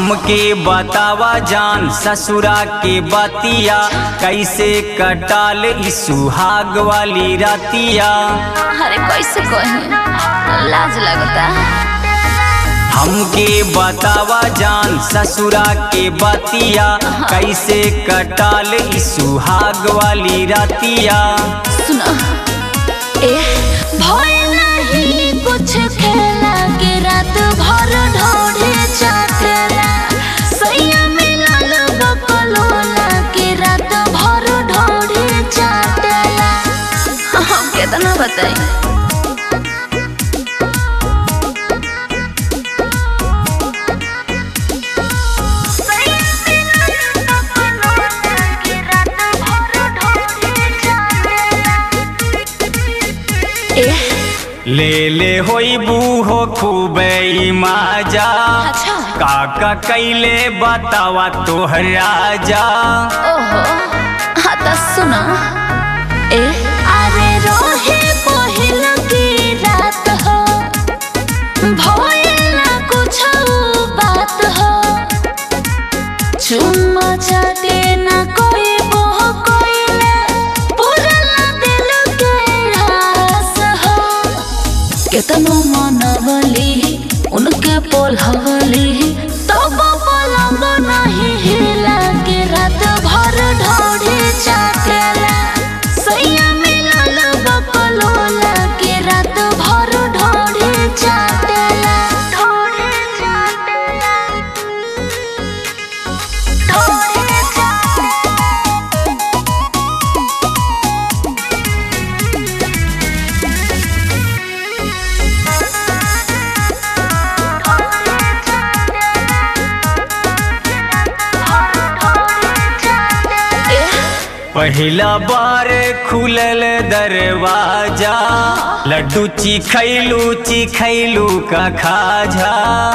हमके बतावा जान ससुरा के बतिया, कैसे कटाल ई सुहाग वाली रातिया। अरे कैसे कही, लाज लगता। हमके बतावा जान ससुरा के बतिया, कैसे कटाल ई सुहाग वाली रातिया। सुनो भय नहीं कुछ खेला के रात भर ढोढ़े चाटेला, सैया मिलल बकलोला के रात भर ढोढ़े चाटेला। हम कितना बताई। ले ले होई बूहो खूबे माजा, काका कैले बतावा तोहर राजा। ओहो हाँ तो सुनो अरे रोहे पहिल की रात हो, भइल ना कुछ बात हो, चुम्मा चाटे ना कोई बोह कोइले, पूरा दिल के आस हो। केतनो मनवली उनके पोलहवली, तब पलंग नहीं हिला के रात भर ढोढ़े चाटेला, सैया मिलल बकलोला के रात भर ढोढ़े चाटेला। ढोढ़े चाटेला, ढोढ़े चाटेला। पहला बार खुलल दरवाजा, लड्डू चिखैलू का खाजा।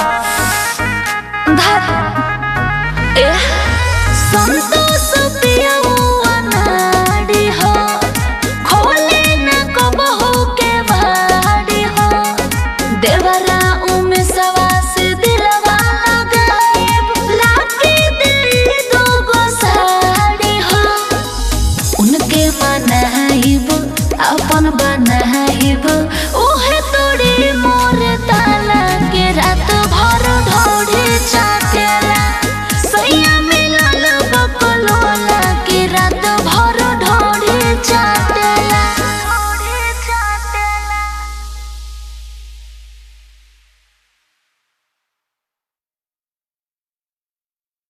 संतोष पियौआ नाड़ी हो, खोले न कबहू के बाड़ी हो, देवरा उमे सवास दिलवा लगाएब, लाके दिल दोगो साड़ी हो। उनके मनाइब अपन बनाइब, उहे तोड़ी